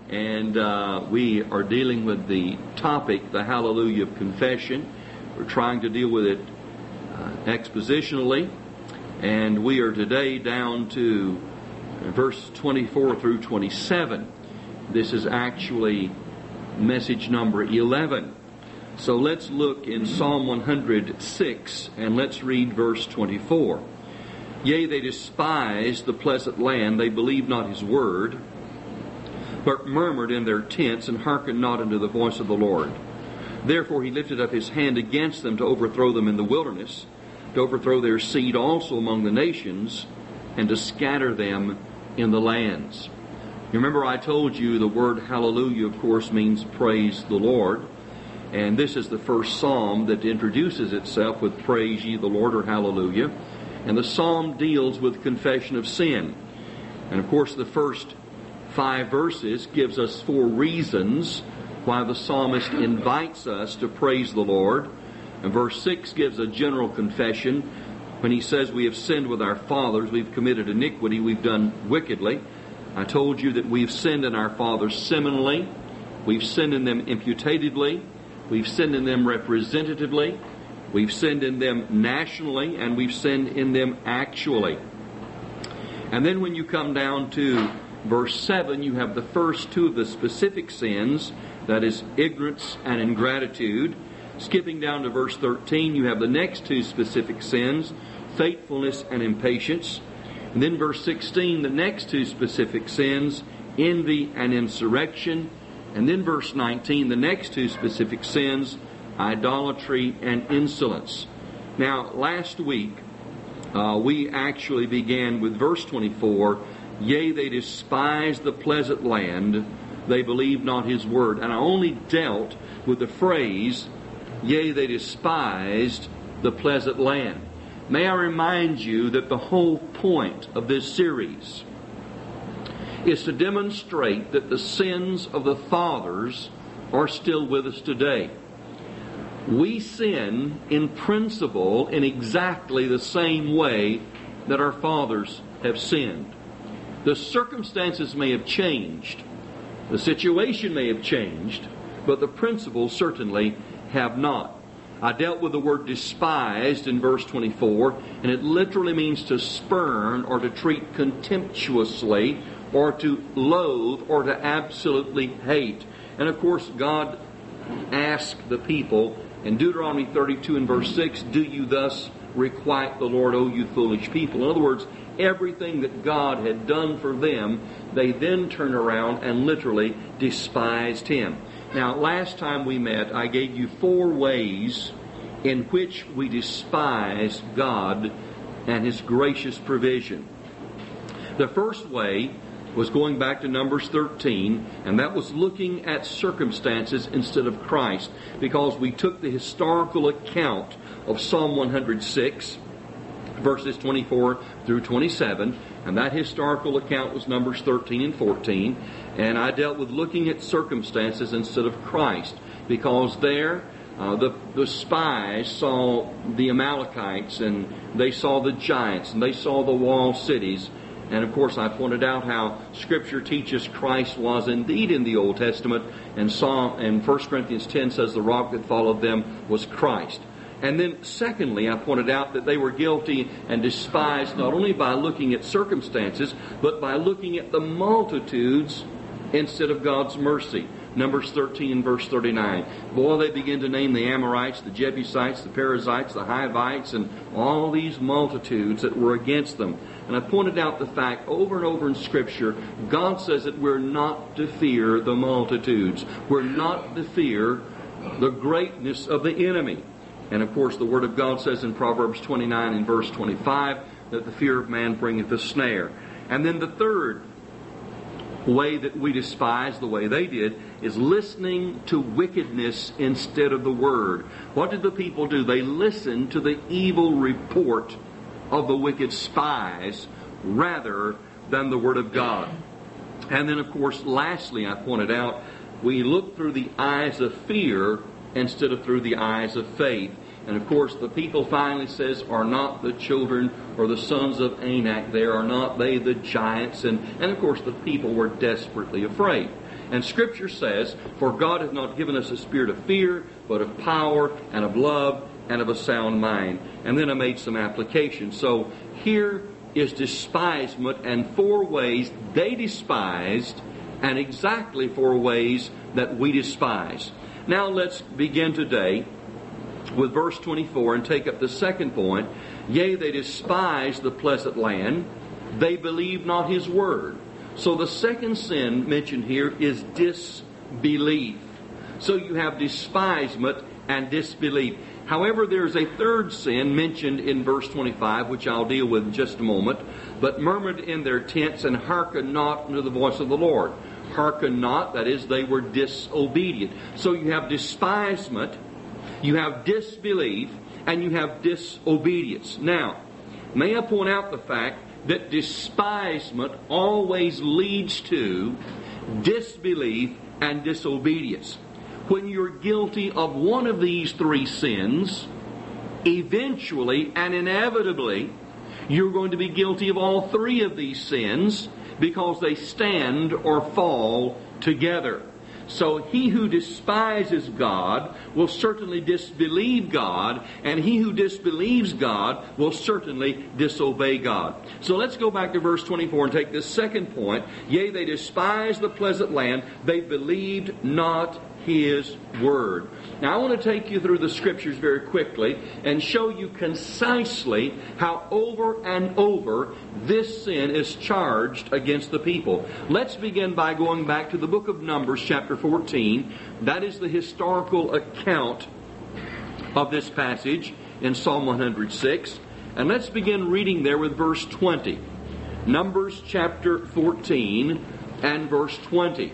And we are dealing with the topic, the Hallelujah of Confession. We're trying to deal with it expositionally. And we are today down to verse 24 through 27. This is actually message number 11. So let's look in Psalm 106 and let's read verse 24. Yea, they despised the pleasant land, they believed not his word, but murmured in their tents, and hearkened not unto the voice of the Lord. Therefore he lifted up his hand against them to overthrow them in the wilderness, to overthrow their seed also among the nations, and to scatter them in the lands. You remember I told you the word hallelujah, of course, means praise the Lord. And this is the first psalm that introduces itself with praise ye the Lord, or hallelujah. And the psalm deals with confession of sin. And of course the first 5 verses gives us 4 reasons why the psalmist invites us to praise the Lord. And verse 6 gives a general confession when he says we have sinned with our fathers, we've committed iniquity, we've done wickedly. I told you that we've sinned in our fathers seminally, we've sinned in them imputatively, we've sinned in them representatively, we've sinned in them nationally, and we've sinned in them actually. And then when you come down to verse 7, you have the first 2 of the specific sins, that is ignorance and ingratitude. Skipping down to verse 13, you have the next 2 specific sins, faithfulness and impatience. And then verse 16, the next 2 specific sins, envy and insurrection. And then verse 19, the next 2 specific sins, idolatry and insolence. Now, last week, we actually began with verse 24, yea, they despised the pleasant land, they believed not his word. And I only dealt with the phrase, yea, they despised the pleasant land. May I remind you that the whole point of this series is to demonstrate that the sins of the fathers are still with us today. We sin in principle in exactly the same way that our fathers have sinned. The circumstances may have changed, the situation may have changed, but the principles certainly have not. I dealt with the word despised in verse 24, and it literally means to spurn or to treat contemptuously or to loathe or to absolutely hate. And of course God asked the people in Deuteronomy 32 and verse 6, do you thus requite the Lord, O you foolish people? In other words, everything that God had done for them, they then turned around and literally despised Him. Now, last time we met, I gave you 4 ways in which we despise God and His gracious provision. The first way was going back to Numbers 13, and that was looking at circumstances instead of Christ, because we took the historical account of Psalm 106, verses 24 through 27, and that historical account was Numbers 13 and 14, and I dealt with looking at circumstances instead of Christ, because there the spies saw the Amalekites, and they saw the giants, and they saw the walled cities. And of course I pointed out how Scripture teaches Christ was indeed in the Old Testament, and 1 Corinthians 10 says the rock that followed them was Christ. And then secondly, I pointed out that they were guilty and despised not only by looking at circumstances, but by looking at the multitudes instead of God's mercy. Numbers 13 and verse 39. Boy, they begin to name the Amorites, the Jebusites, the Perizzites, the Hivites, and all these multitudes that were against them. And I pointed out the fact over and over in Scripture, God says that we're not to fear the multitudes. We're not to fear the greatness of the enemy. And of course the Word of God says in Proverbs 29 and verse 25 that the fear of man bringeth a snare. And then the third way that we despise, the way they did, is listening to wickedness instead of the Word. What did the people do? They listened to the evil report of the wicked spies rather than the Word of God. And then of course lastly I pointed out, we look through the eyes of fear instead of through the eyes of faith. And of course the people finally says, are not the children or the sons of Anak there, are not they the giants? And of course the people were desperately afraid. And Scripture says, "For God hath not given us a spirit of fear, but of power and of love and of a sound mind." And then I made some applications. So here is despisement and 4 ways they despised and exactly 4 ways that we despise. Now let's begin today with verse 24 and take up the second point. "Yea, they despise the pleasant land. They believe not his word." So the second sin mentioned here is disbelief. So you have despisement and disbelief. However, there's a third sin mentioned in verse 25, which I'll deal with in just a moment. "But murmured in their tents, and hearkened not unto the voice of the Lord." Hearken not, that is, they were disobedient. So you have despisement, you have disbelief, and you have disobedience. Now, may I point out the fact that despisement always leads to disbelief and disobedience. When you're guilty of one of these 3 sins, eventually and inevitably, you're going to be guilty of all 3 of these sins, because they stand or fall together. So he who despises God will certainly disbelieve God, and he who disbelieves God will certainly disobey God. So let's go back to verse 24 and take this second point. "Yea, they despise the pleasant land. They believed not his word." Now I want to take you through the Scriptures very quickly and show you concisely how over and over this sin is charged against the people. Let's begin by going back to the book of Numbers chapter 14. That is the historical account of this passage in Psalm 106. And let's begin reading there with verse 20. Numbers chapter 14 and verse 20.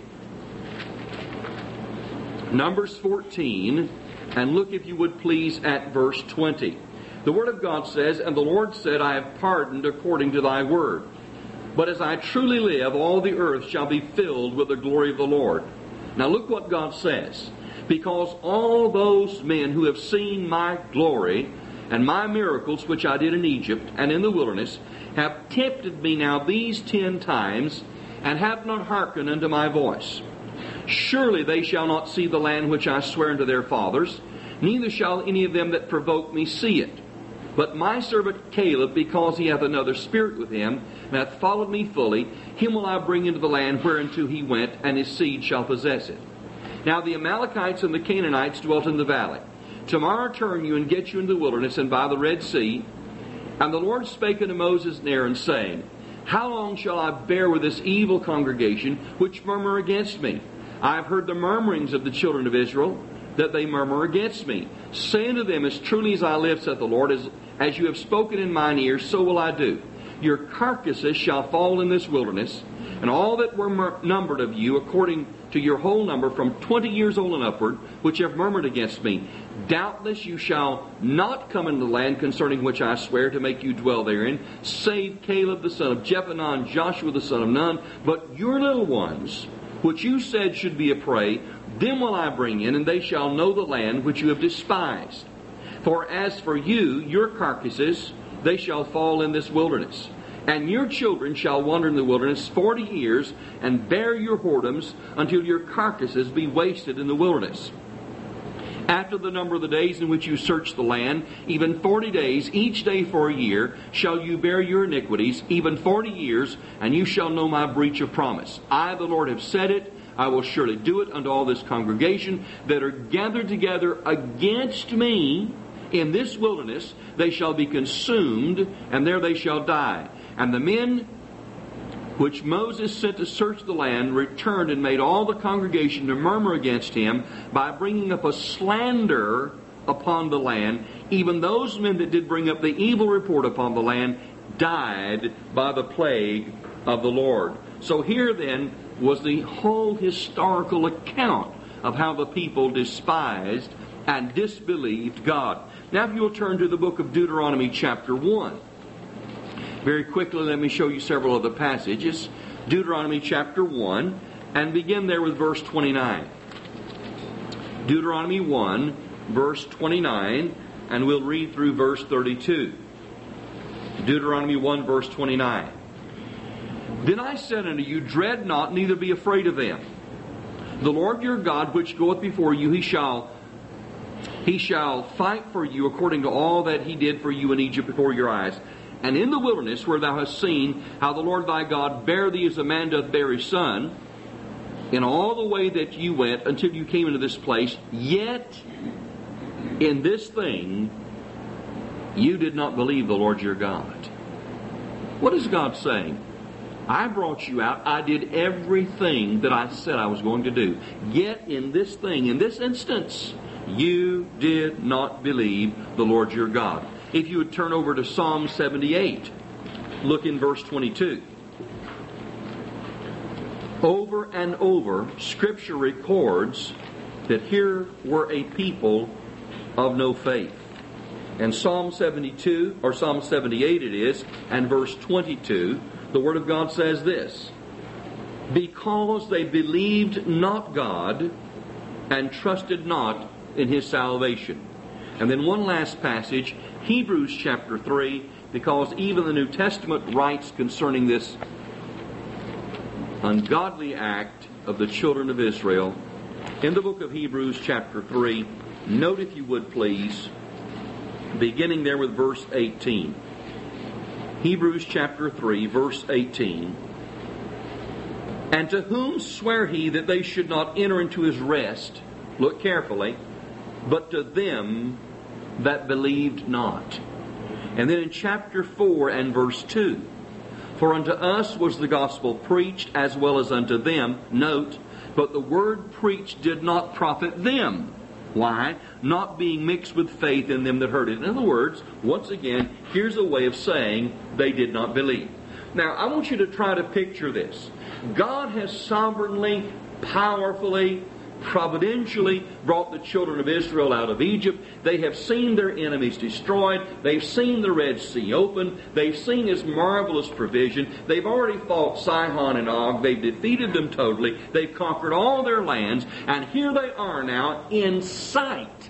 Numbers 14, and look, if you would please, at verse 20. The Word of God says, "And the Lord said, I have pardoned according to thy word. But as I truly live, all the earth shall be filled with the glory of the Lord." Now look what God says. "Because all those men who have seen my glory and my miracles which I did in Egypt and in the wilderness have tempted me now these 10 times, and have not hearkened unto my voice. Surely they shall not see the land which I swear unto their fathers, neither shall any of them that provoke me see it. But my servant Caleb, because he hath another spirit with him, and hath followed me fully, him will I bring into the land whereunto he went, and his seed shall possess it. Now the Amalekites and the Canaanites dwelt in the valley. Tomorrow turn you and get you into the wilderness and by the Red Sea. And the Lord spake unto Moses and Aaron, saying, How long shall I bear with this evil congregation which murmur against me? I have heard the murmurings of the children of Israel, that they murmur against me. Say unto them, As truly as I live, saith the Lord, as you have spoken in mine ears, so will I do. Your carcasses shall fall in this wilderness, and all that were numbered of you, according to your whole number, from 20 years old and upward, which have murmured against me. Doubtless you shall not come into the land concerning which I swear to make you dwell therein, save Caleb the son of Jephunneh and Joshua the son of Nun. But your little ones, which you said should be a prey, them will I bring in, and they shall know the land which you have despised. For as for you, your carcasses, they shall fall in this wilderness. And your children shall wander in the wilderness 40 years, and bear your whoredoms, until your carcasses be wasted in the wilderness. After the number of the days in which you search the land, even 40 days, each day for a year, shall you bear your iniquities, even 40 years, and you shall know my breach of promise. I, the Lord, have said it. I will surely do it unto all this congregation that are gathered together against me in this wilderness. They shall be consumed, and there they shall die. And the men which Moses sent to search the land returned and made all the congregation to murmur against him by bringing up a slander upon the land. Even those men that did bring up the evil report upon the land died by the plague of the Lord. So here then was the whole historical account of how the people despised and disbelieved God. Now if you will turn to the book of Deuteronomy chapter 1. Very quickly, let me show you several other passages. Deuteronomy chapter 1, and begin there with verse 29. Deuteronomy 1, verse 29, and we'll read through verse 32. Deuteronomy 1, verse 29. Then I said unto you, Dread not, neither be afraid of them. The Lord your God, which goeth before you, He shall fight for you according to all that He did for you in Egypt before your eyes. And in the wilderness, where thou hast seen how the Lord thy God bare thee as a man doth bear his son, in all the way that you went until you came into this place, yet in this thing you did not believe the Lord your God. What is God saying? I brought you out. I did everything that I said I was going to do. Yet in this thing, in this instance, you did not believe the Lord your God. If you would turn over to Psalm 78, look in verse 22. Over and over, Scripture records that here were a people of no faith. And Psalm 72, or Psalm 78 it is, and verse 22, the Word of God says this: because they believed not God and trusted not in His salvation. And then one last passage, Hebrews chapter 3, because even the New Testament writes concerning this ungodly act of the children of Israel. In the book of Hebrews chapter 3, note if you would please, beginning there with verse 18. Hebrews chapter 3, verse 18. And to whom sware He that they should not enter into His rest? Look carefully. But to them that believed not. And then in chapter 4 and verse 2. For unto us was the gospel preached as well as unto them. Note, but the word preached did not profit them. Why? Not being mixed with faith in them that heard it. In other words, once again, here's a way of saying they did not believe. Now, I want you to try to picture this. God has sovereignly, powerfully, providentially brought the children of Israel out of Egypt. They have seen their enemies destroyed. They've seen the Red Sea open. They've seen His marvelous provision. They've already fought Sihon and Og. They've defeated them totally. They've conquered all their lands. And here they are now in sight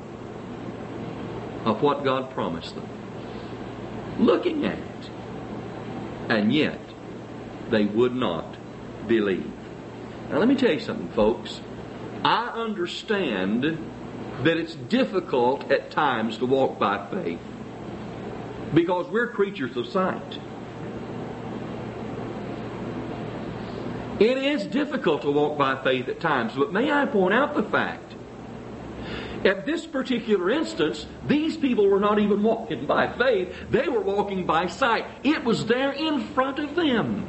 of what God promised them, looking at it. And yet they would not believe. Now let me tell you something, folks. I understand that it's difficult at times to walk by faith because we're creatures of sight. It is difficult to walk by faith at times, but may I point out the fact, at this particular instance, these people were not even walking by faith, they were walking by sight. It was there in front of them.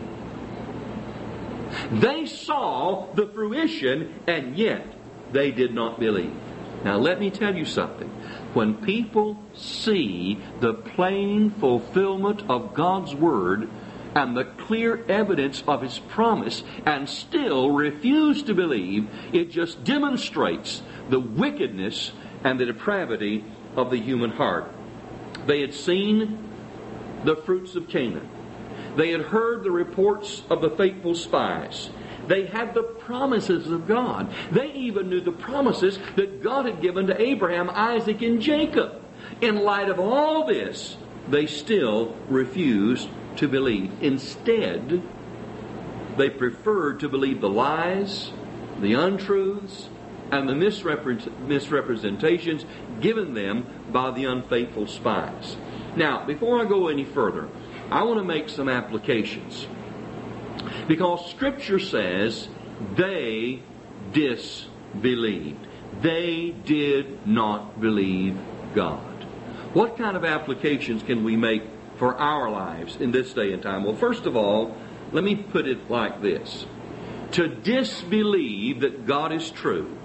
They saw the fruition, and yet they did not believe. Now let me tell you something. When people see the plain fulfillment of God's Word and the clear evidence of His promise and still refuse to believe, it just demonstrates the wickedness and the depravity of the human heart. They had seen the fruits of Canaan. They had heard the reports of the faithful spies. They had the promises of God. They even knew the promises that God had given to Abraham, Isaac, and Jacob. In light of all this, they still refused to believe. Instead, they preferred to believe the lies, the untruths, and the misrepresentations given them by the unfaithful spies. Now, before I go any further, I want to make some applications. Because Scripture says they disbelieved. They did not believe God. What kind of applications can we make for our lives in this day and time? Well, first of all, let me put it like this. To disbelieve that God is true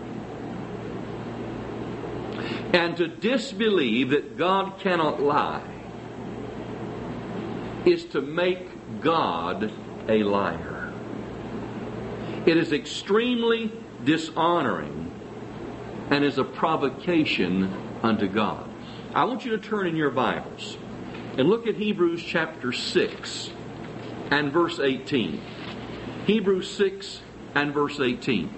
and to disbelieve that God cannot lie is to make God a liar. It is extremely dishonoring and is a provocation unto God. I want you to turn in your Bibles and look at Hebrews chapter 6 and verse 18. Hebrews 6 and verse 18.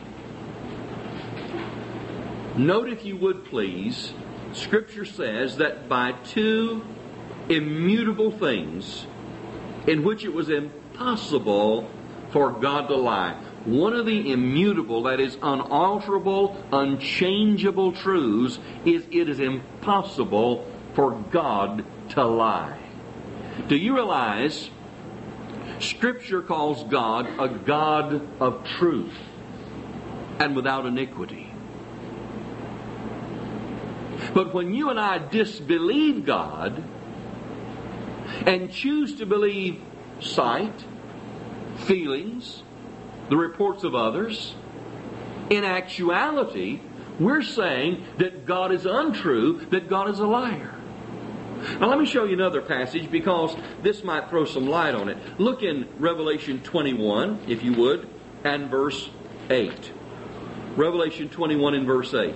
Note, if you would please, Scripture says that by two immutable things in which it was impossible for God to lie. one of the immutable, that is unalterable, unchangeable truths is it is impossible for God to lie. Do you realize Scripture calls God a God of truth and without iniquity? But when you and I disbelieve God and choose to believe sight, feelings, the reports of others, in actuality, we're saying that God is untrue, that God is a liar. Now let me show you another passage because this might throw some light on it. Look in Revelation 21, if you would, and verse 8. Revelation 21 and verse 8.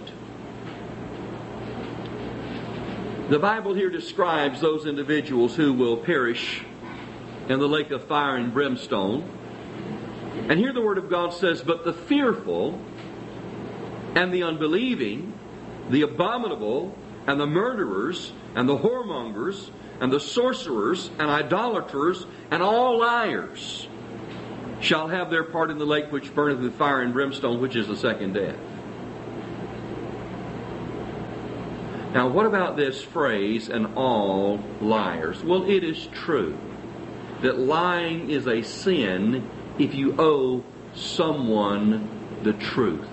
The Bible here describes those individuals who will perish in the lake of fire and brimstone. And here the Word of God says, "But the fearful and the unbelieving, the abominable and the murderers and the whoremongers and the sorcerers and idolaters and all liars shall have their part in the lake which burneth with fire and brimstone, which is the second death." Now, what about this phrase, "and all liars"? Well, it is true that lying is a sin if you owe someone the truth.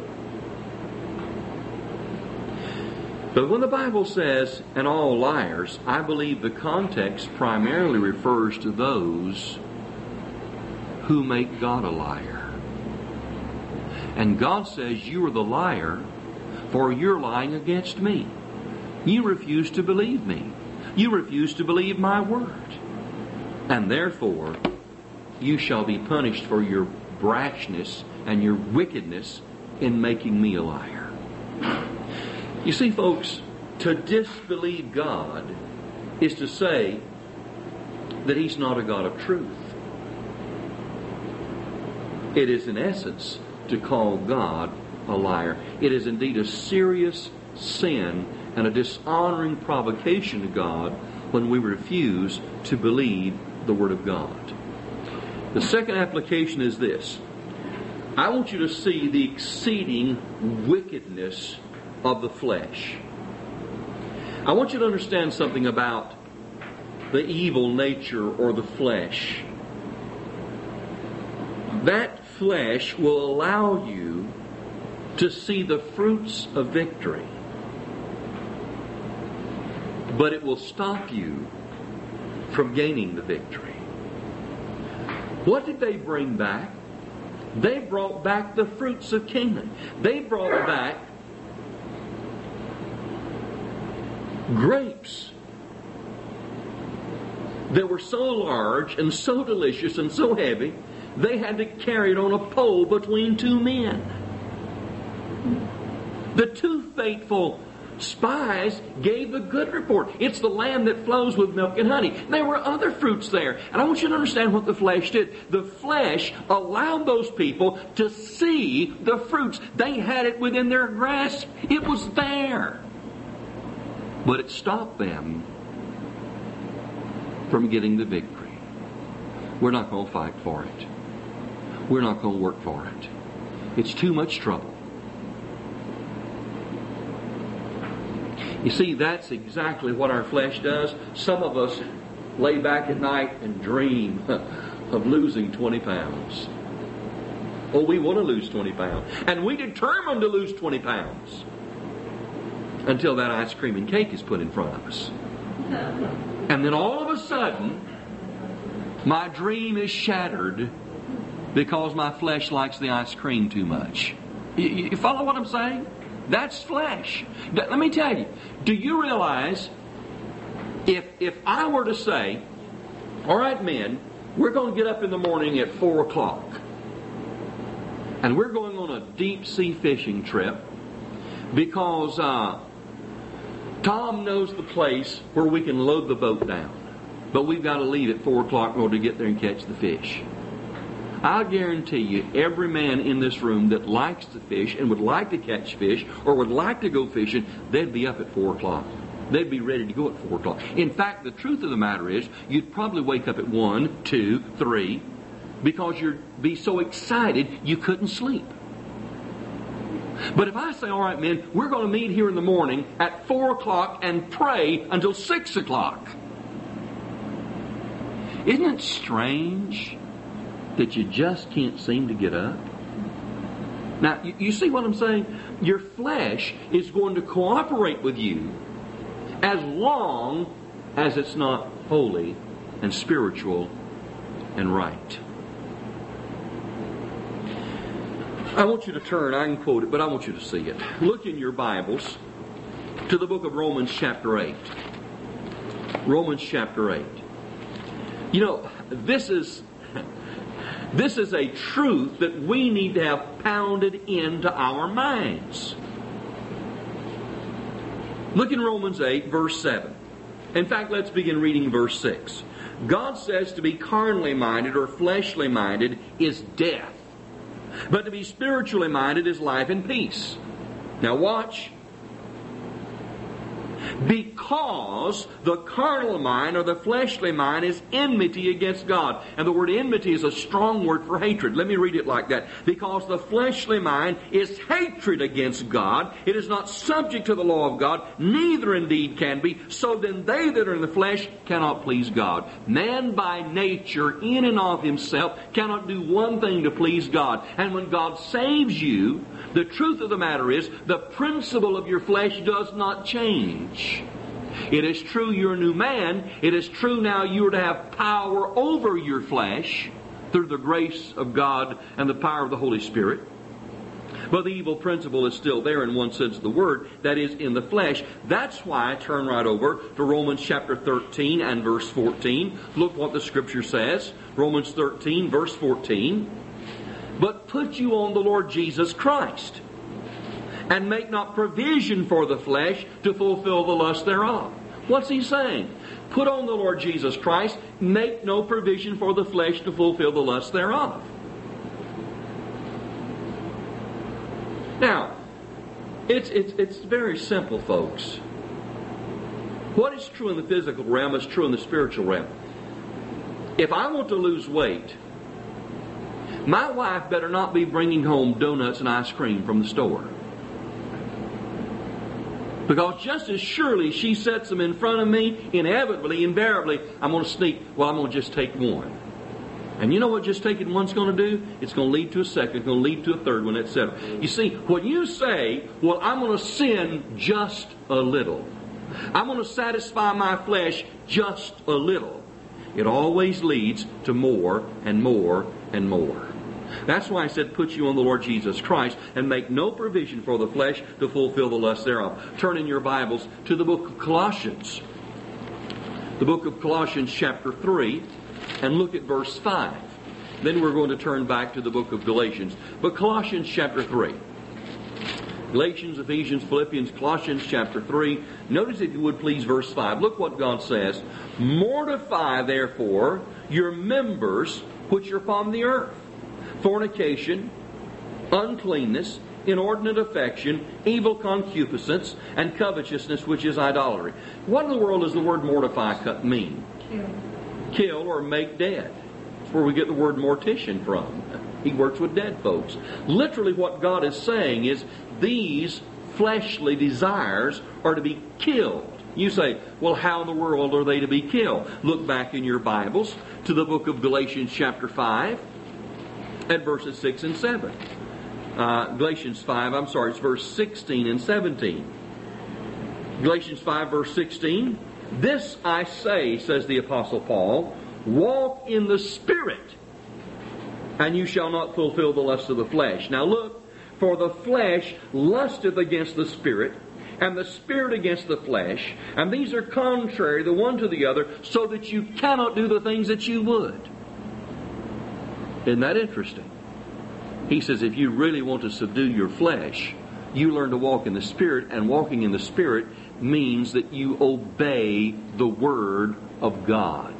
But when the Bible says, "and all liars," I believe the context primarily refers to those who make God a liar. And God says, "You are the liar, for you're lying against me. You refuse to believe me. You refuse to believe my word. And therefore, you shall be punished for your brashness and your wickedness in making me a liar." You see, folks, to disbelieve God is to say that He's not a God of truth. It is, in essence, to call God a liar. It is indeed a serious sin and a dishonoring provocation to God when we refuse to believe the Word of God. The second application is this. I want you to see the exceeding wickedness of the flesh. I want you to understand something about the evil nature or the flesh. That flesh will allow you to see the fruits of victory, but it will stop you from gaining the victory. What did they bring back? They brought back the fruits of Canaan. They brought back grapes that were so large and so delicious and so heavy, they had to carry it on a pole between two men. The two faithful spies gave a good report. It's the land that flows with milk and honey. There were other fruits there. And I want you to understand what the flesh did. The flesh allowed those people to see the fruits. They had it within their grasp. It was there. But it stopped them from getting the victory. We're not going to fight for it. We're not going to work for it. It's too much trouble. You see, that's exactly what our flesh does. Some of us lay back at night and dream of losing 20 pounds. Oh, we want to lose 20 pounds. And we determine to lose 20 pounds. Until that ice cream and cake is put in front of us. And then all of a sudden, my dream is shattered because my flesh likes the ice cream too much. You follow what I'm saying? That's flesh. Let me tell you, do you realize if I were to say, all right, men, we're going to get up in the morning at 4 o'clock and we're going on a deep sea fishing trip because Tom knows the place where we can load the boat down, but we've got to leave at 4 o'clock in order to get there and catch the fish. I'll guarantee you, every man in this room that likes to fish and would like to catch fish or would like to go fishing, they'd be up at 4 o'clock. They'd be ready to go at 4 o'clock. In fact, the truth of the matter is, you'd probably wake up at 1, 2, 3, because you'd be so excited you couldn't sleep. But if I say, all right, men, we're going to meet here in the morning at 4 o'clock and pray until 6 o'clock. Isn't it strange that you just can't seem to get up? Now, you see what I'm saying? Your flesh is going to cooperate with you as long as it's not holy and spiritual and right. I want you to turn, I can quote it, but I want you to see it. Look in your Bibles to the book of Romans chapter 8. Romans chapter 8. You know, this is a truth that we need to have pounded into our minds. Look in Romans 8, verse 7. In fact, let's begin reading verse 6. God says to be carnally minded or fleshly minded is death, but to be spiritually minded is life and peace. Now watch. Because the carnal mind or the fleshly mind is enmity against God. And the word enmity is a strong word for hatred. Let me read it like that. Because the fleshly mind is hatred against God. It is not subject to the law of God, neither indeed can be. So then they that are in the flesh cannot please God. Man by nature, in and of himself, cannot do one thing to please God. And when God saves you, the truth of the matter is, the principle of your flesh does not change. It is true you're a new man. It is true now you are to have power over your flesh through the grace of God and the power of the Holy Spirit. But the evil principle is still there in one sense of the word, that is, in the flesh. That's why I turn right over to Romans chapter 13 and verse 14. Look what the Scripture says. Romans 13, verse 14. But put you on the Lord Jesus Christ, and make not provision for the flesh to fulfill the lust thereof. What's he saying? Put on the Lord Jesus Christ, make no provision for the flesh to fulfill the lust thereof. Now, it's very simple, folks. What is true in the physical realm is true in the spiritual realm. If I want to lose weight, my wife better not be bringing home donuts and ice cream from the store. Because just as surely she sets them in front of me, inevitably, invariably, I'm going to sneak, I'm going to just take one. And you know what just taking one's going to do? It's going to lead to a second, it's going to lead to a third one, etc. You see, when you say, I'm going to sin just a little, I'm going to satisfy my flesh just a little, it always leads to more and more and more. That's why I said, put you on the Lord Jesus Christ and make no provision for the flesh to fulfill the lust thereof. Turn in your Bibles to the book of Colossians. The book of Colossians chapter 3, and look at verse 5. Then we're going to turn back to the book of Galatians. But Colossians chapter 3. Galatians, Ephesians, Philippians, Colossians chapter 3. Notice, if you would please, verse 5. Look what God says. Mortify therefore your members which are upon the earth: fornication, uncleanness, inordinate affection, evil concupiscence, and covetousness, which is idolatry. What in the world does the word mortify mean? Kill or make dead. That's where we get the word mortician from. He works with dead folks. Literally what God is saying is these fleshly desires are to be killed. You say, how in the world are they to be killed? Look back in your Bibles to the book of Galatians chapter 5 at verses 6 and 7. Galatians 5, it's verse 16 and 17. Galatians 5 verse 16. This I say, says the Apostle Paul, walk in the Spirit, and you shall not fulfill the lust of the flesh. Now look, for the flesh lusteth against the Spirit, and the Spirit against the flesh, and these are contrary the one to the other, so that you cannot do the things that you would. Isn't that interesting? He says if you really want to subdue your flesh, you learn to walk in the Spirit, and walking in the Spirit means that you obey the Word of God.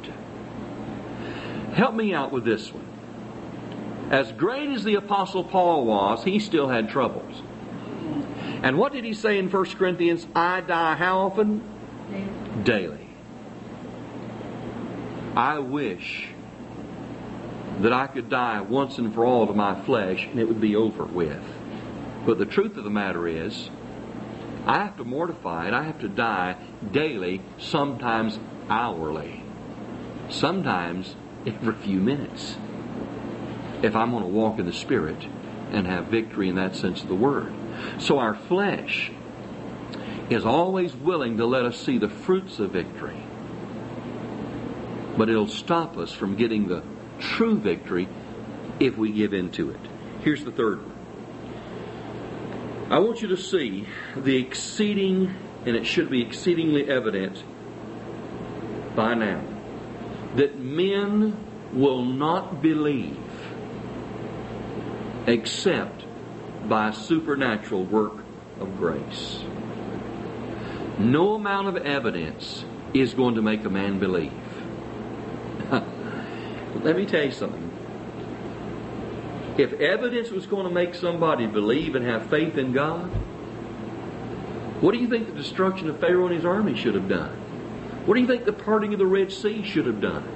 Help me out with this one. As great as the Apostle Paul was, he still had troubles. And what did he say in 1 Corinthians? I die how often? Daily. I wish that I could die once and for all to my flesh and it would be over with. But the truth of the matter is, I have to mortify it. I have to die daily, sometimes hourly, sometimes every few minutes, if I'm going to walk in the Spirit and have victory in that sense of the word. So our flesh is always willing to let us see the fruits of victory, but it'll stop us from getting the true victory if we give in to it. Here's the third one. I want you to see the exceeding, and it should be exceedingly evident by now, that men will not believe except by a supernatural work of grace. No amount of evidence is going to make a man believe. Let me tell you something. If evidence was going to make somebody believe and have faith in God, what do you think the destruction of Pharaoh and his army should have done? What do you think the parting of the Red Sea should have done?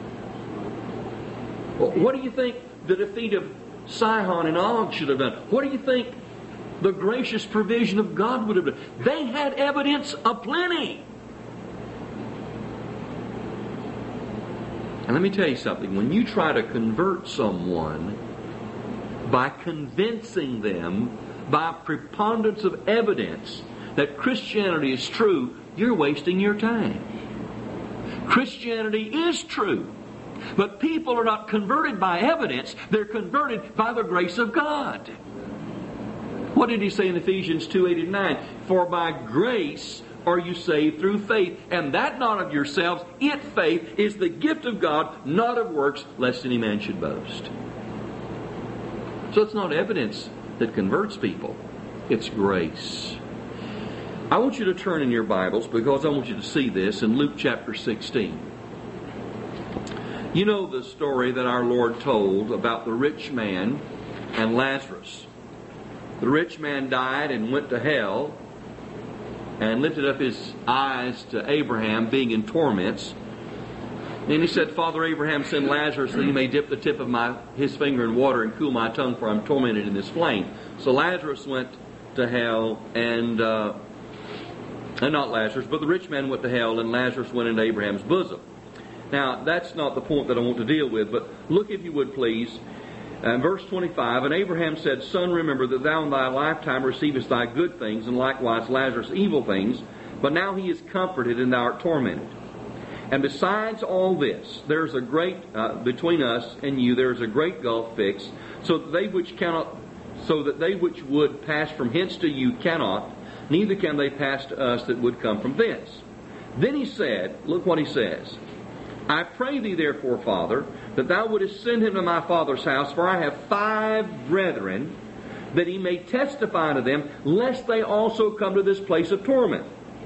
What do you think the defeat of Sihon and Og should have done? What do you think the gracious provision of God would have done? They had evidence aplenty. And let me tell you something. When you try to convert someone by convincing them by preponderance of evidence that Christianity is true, you're wasting your time. Christianity is true, but people are not converted by evidence. They're converted by the grace of God. What did he say in Ephesians 2:8-9? For by grace are you saved through faith, and that not of yourselves, it, faith, is the gift of God, not of works, lest any man should boast. So it's not evidence that converts people. It's grace. I want you to turn in your Bibles, because I want you to see this in Luke chapter 16. You know the story that our Lord told about the rich man and Lazarus. The rich man died and went to hell and lifted up his eyes to Abraham, being in torments. And he said, Father Abraham, send Lazarus that he may dip the tip of his finger in water and cool my tongue, for I'm tormented in this flame. So Lazarus went to hell, and not Lazarus, but the rich man went to hell, and Lazarus went into Abraham's bosom. Now, that's not the point that I want to deal with, but look, if you would please, verse 25, And Abraham said, Son, remember that thou in thy lifetime receivest thy good things, and likewise Lazarus evil things, but now he is comforted, and thou art tormented. And besides all this, there's a great, between us and you, there's a great gulf fixed, so that they which would pass from hence to you cannot, neither can they pass to us that would come from thence. Then he said, look what he says, I pray thee therefore, Father, that thou wouldest send him to my father's house, for I have 5 brethren, that he may testify to them, lest they also come to this place of torment.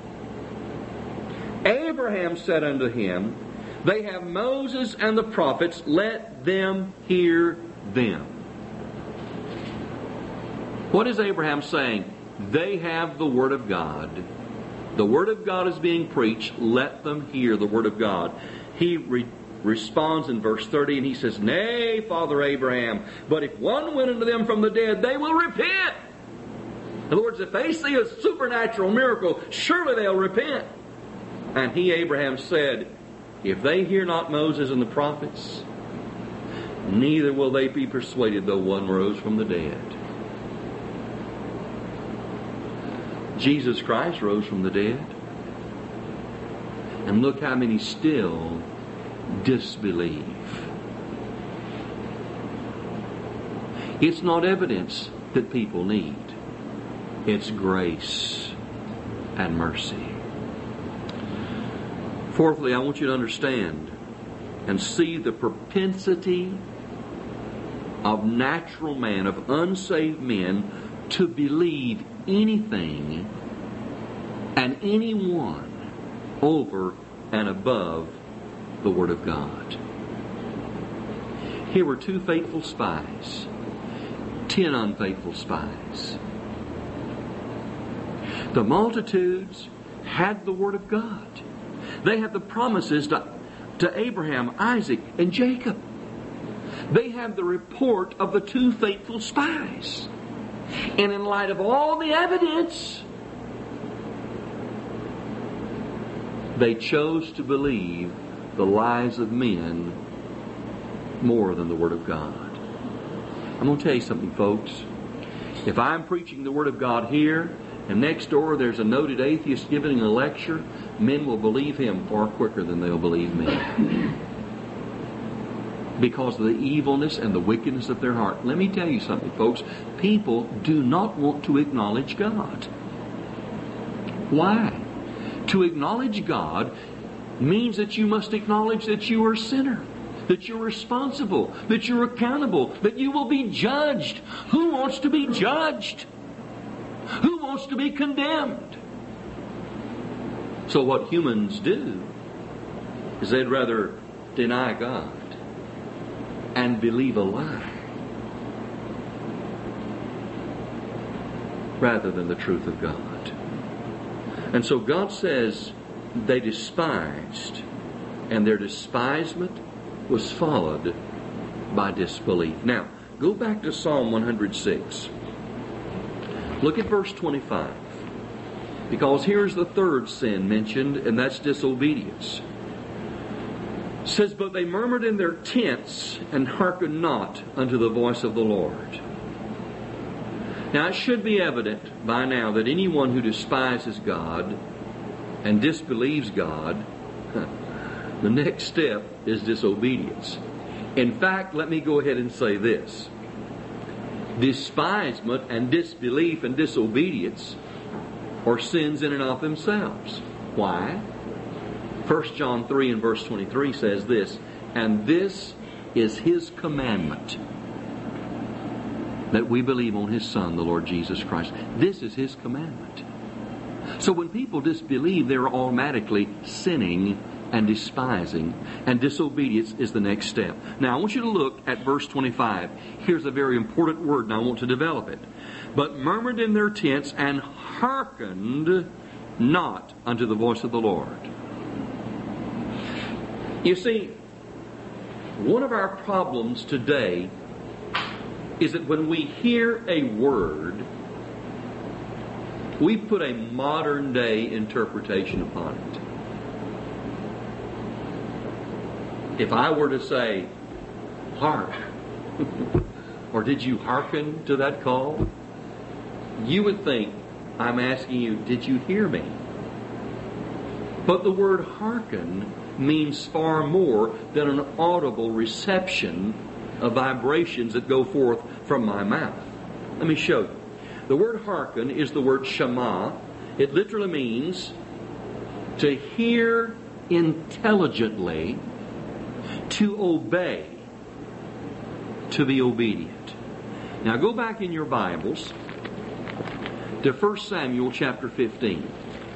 Abraham said unto him, They have Moses and the prophets, let them hear them. What is Abraham saying? They have the Word of God. The Word of God is being preached. Let them hear the Word of God. He responds in verse 30, and he says, Nay, Father Abraham, but if one went unto them from the dead, they will repent. In other words, if they see a supernatural miracle, surely they'll repent. And he, Abraham, said, If they hear not Moses and the prophets, neither will they be persuaded, though one rose from the dead. Jesus Christ rose from the dead. And look how many still disbelieve. It's not evidence that people need. It's grace and mercy. Fourthly, I want you to understand and see the propensity of natural man, of unsaved men, to believe anything and anyone over and above the Word of God. Here were 2 faithful spies, 10 unfaithful spies. The multitudes had the Word of God. They had the promises to Abraham, Isaac, and Jacob. They have the report of the 2 faithful spies. And in light of all the evidence, they chose to believe the lies of men more than the Word of God. I'm going to tell you something, folks. If I'm preaching the Word of God here, and next door there's a noted atheist giving a lecture, men will believe him far quicker than they'll believe me. Because of the evilness and the wickedness of their heart. Let me tell you something, folks. People do not want to acknowledge God. Why? To acknowledge God means that you must acknowledge that you are a sinner, that you're responsible, that you're accountable, that you will be judged. Who wants to be judged? Who wants to be condemned? So what humans do is they'd rather deny God and believe a lie rather than the truth of God. And so God says they despised, and their despisement was followed by disbelief. Now, go back to Psalm 106. Look at verse 25. Because here's the third sin mentioned, and that's disobedience. It says, but they murmured in their tents and hearkened not unto the voice of the Lord. Now, it should be evident by now that anyone who despises God and disbelieves God, the next step is disobedience. In fact, let me go ahead and say this. Despisement and disbelief and disobedience are sins in and of themselves. Why? 1 John 3 and verse 23 says this, and this is His commandment, that we believe on His Son, the Lord Jesus Christ. This is His commandment. So when people disbelieve, they're automatically sinning and despising, and disobedience is the next step. Now I want you to look at verse 25. Here's a very important word, and I want to develop it. But murmured in their tents and hearkened not unto the voice of the Lord. You see, one of our problems today is that when we hear a word, we put a modern day interpretation upon it. If I were to say, hark, or did you hearken to that call? You would think I'm asking you, did you hear me? But the word hearken means far more than an audible reception of vibrations that go forth from my mouth. Let me show you. The word hearken is the word shema. It literally means to hear intelligently, to obey, to be obedient. Now go back in your Bibles to 1 Samuel chapter 15.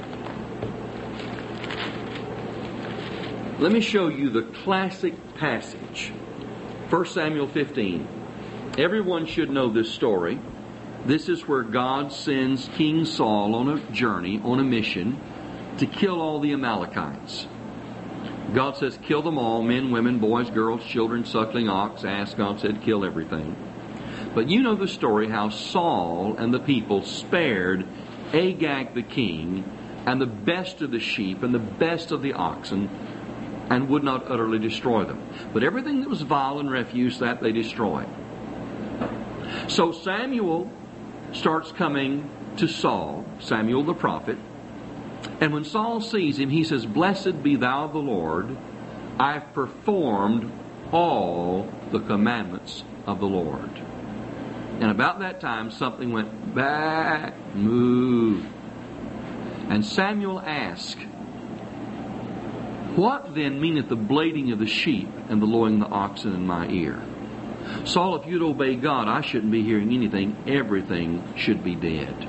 Let me show you the classic passage. 1 Samuel 15. Everyone should know this story. This is where God sends King Saul on a journey, on a mission, to kill all the Amalekites. God says, kill them all, men, women, boys, girls, children, suckling ox, ass. God said, kill everything. But you know the story how Saul and the people spared Agag the king and the best of the sheep and the best of the oxen, and would not utterly destroy them. But everything that was vile and refuse, that they destroyed. So Samuel starts coming to Saul, Samuel the prophet, and when Saul sees him, he says, blessed be thou the Lord, I've performed all the commandments of the Lord. And about that time, something went back, moo. And Samuel asked, what then meaneth the bleating of the sheep and the lowing of the oxen in my ear? Saul, if you'd obey God, I shouldn't be hearing anything. Everything should be dead.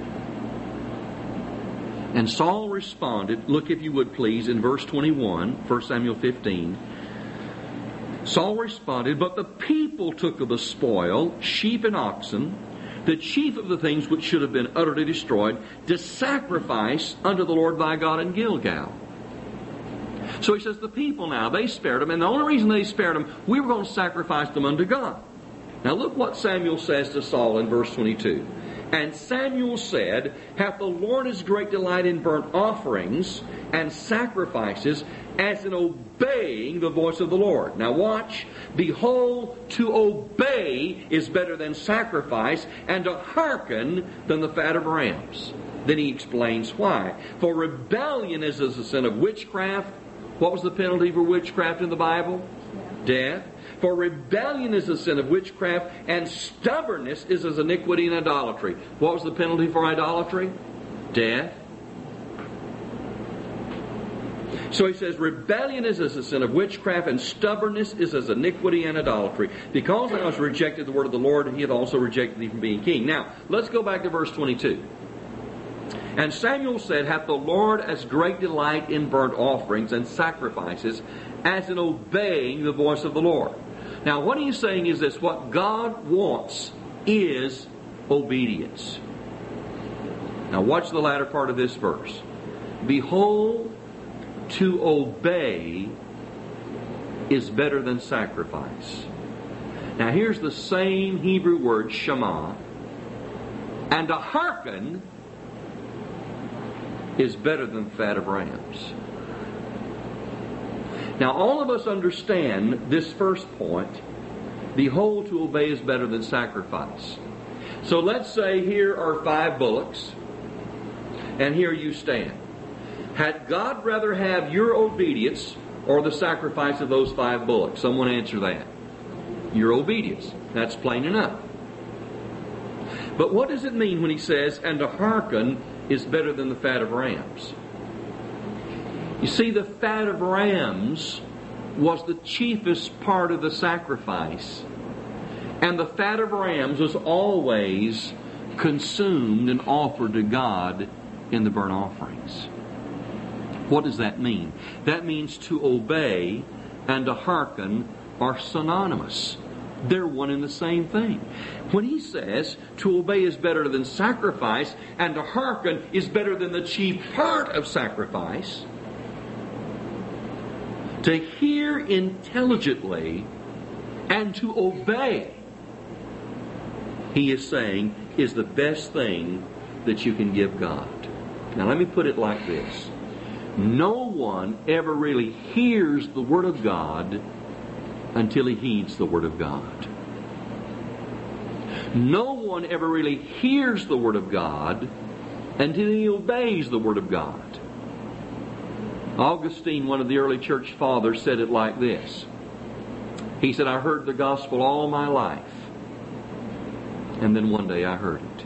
And Saul responded, look if you would please, in verse 21, 1 Samuel 15. Saul responded, but the people took of the spoil, sheep and oxen, the chief of the things which should have been utterly destroyed, to sacrifice unto the Lord thy God in Gilgal. So he says the people now, they spared them, and the only reason they spared them, we were going to sacrifice them unto God. Now look what Samuel says to Saul in verse 22. And Samuel said, hath the Lord his great delight in burnt offerings and sacrifices, as in obeying the voice of the Lord. Now watch. Behold, to obey is better than sacrifice, and to hearken than the fat of rams. Then he explains why. For rebellion is as the sin of witchcraft. What was the penalty for witchcraft in the Bible? Death. For rebellion is the sin of witchcraft, and stubbornness is as iniquity and idolatry. What was the penalty for idolatry? Death. So he says, rebellion is as the sin of witchcraft, and stubbornness is as iniquity and idolatry. Because thou hast rejected the word of the Lord, he hath also rejected thee from being king. Now, let's go back to verse 22. And Samuel said, hath the Lord as great delight in burnt offerings and sacrifices, as in obeying the voice of the Lord. Now, what he's saying is this: what God wants is obedience. Now, watch the latter part of this verse. Behold, to obey is better than sacrifice. Now, here's the same Hebrew word, shema, and to hearken is better than fat of rams. Now, all of us understand this first point. Behold, to obey is better than sacrifice. So let's say here are 5 bullocks, and here you stand. Had God rather have your obedience or the sacrifice of those 5 bullocks? Someone answer that. Your obedience. That's plain enough. But what does it mean when he says, and to hearken is better than the fat of rams? You see, the fat of rams was the chiefest part of the sacrifice. And the fat of rams was always consumed and offered to God in the burnt offerings. What does that mean? That means to obey and to hearken are synonymous. They're one and the same thing. When he says to obey is better than sacrifice and to hearken is better than the chief part of sacrifice, to hear intelligently and to obey, he is saying, is the best thing that you can give God. Now let me put it like this. No one ever really hears the Word of God until he heeds the Word of God. No one ever really hears the Word of God until he obeys the Word of God. Augustine, one of the early church fathers, said it like this. He said, I heard the gospel all my life, and then one day I heard it.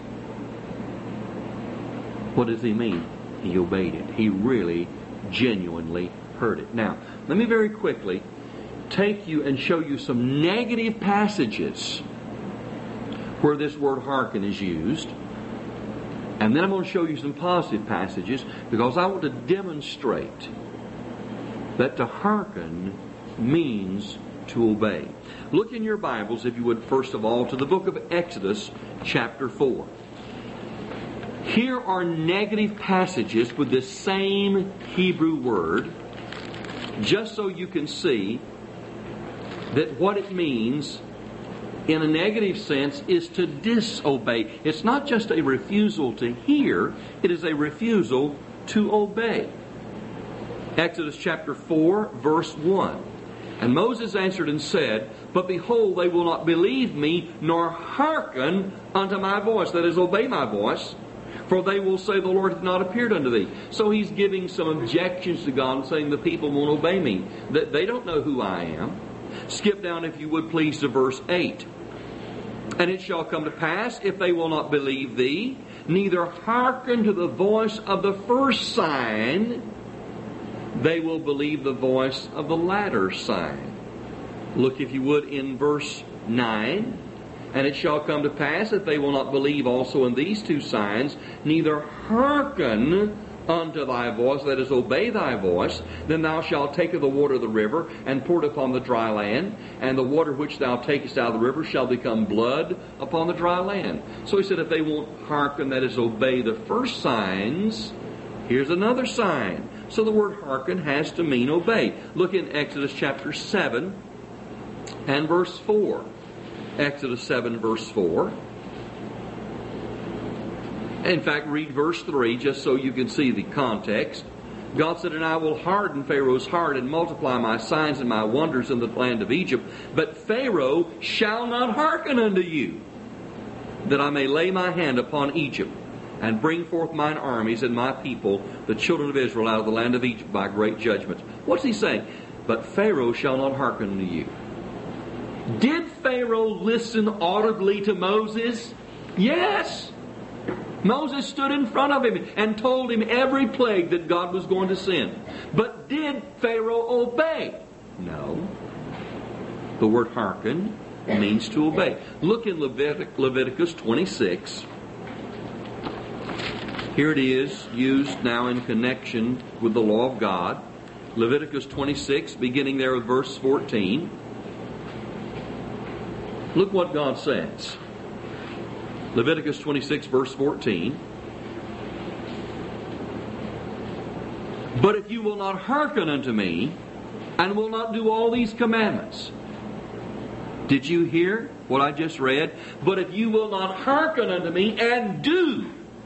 What does he mean? He obeyed it. He really, genuinely heard it. Now, let me very quickly take you and show you some negative passages where this word hearken is used. And then I'm going to show you some positive passages, because I want to demonstrate that to hearken means to obey. Look in your Bibles, if you would, first of all, to the book of Exodus, chapter 4. Here are negative passages with this same Hebrew word, just so you can see that what it means in a negative sense is to disobey. It's not just a refusal to hear, it is a refusal to obey. Exodus chapter 4, verse 1. And Moses answered and said, But behold, they will not believe me, nor hearken unto my voice. That is, obey my voice. For they will say, The Lord hath not appeared unto thee. So he's giving some objections to God, saying the people won't obey me. That they don't know who I am. Skip down, if you would please, to verse 8. And it shall come to pass, if they will not believe thee, neither hearken to the voice of the first sign, they will believe the voice of the latter sign. Look, if you would, in verse 9. And it shall come to pass, if they will not believe also in these 2 signs, neither hearken unto thy voice, that is, obey thy voice, then thou shalt take of the water of the river, and pour it upon the dry land, and the water which thou takest out of the river shall become blood upon the dry land. So he said, if they won't hearken, that is, obey the first signs, here's another sign. So the word hearken has to mean obey. Look in Exodus chapter 7 and verse 4. Exodus 7 verse 4. In fact, read verse 3 just so you can see the context. God said, "And I will harden Pharaoh's heart and multiply my signs and my wonders in the land of Egypt. But Pharaoh shall not hearken unto you, that I may lay my hand upon Egypt and bring forth mine armies and my people, the children of Israel, out of the land of Egypt by great judgments." What's he saying? But Pharaoh shall not hearken unto you. Did Pharaoh listen audibly to Moses? Yes. Moses stood in front of him and told him every plague that God was going to send. But did Pharaoh obey? No. The word hearken means to obey. Look in Leviticus 26. Here it is, used now in connection with the law of God. Leviticus 26, beginning there with verse 14. Look what God says. Leviticus 26, verse 14. "But if you will not hearken unto me, and will not do all these commandments." Did you hear what I just read? "But if you will not hearken unto me, and do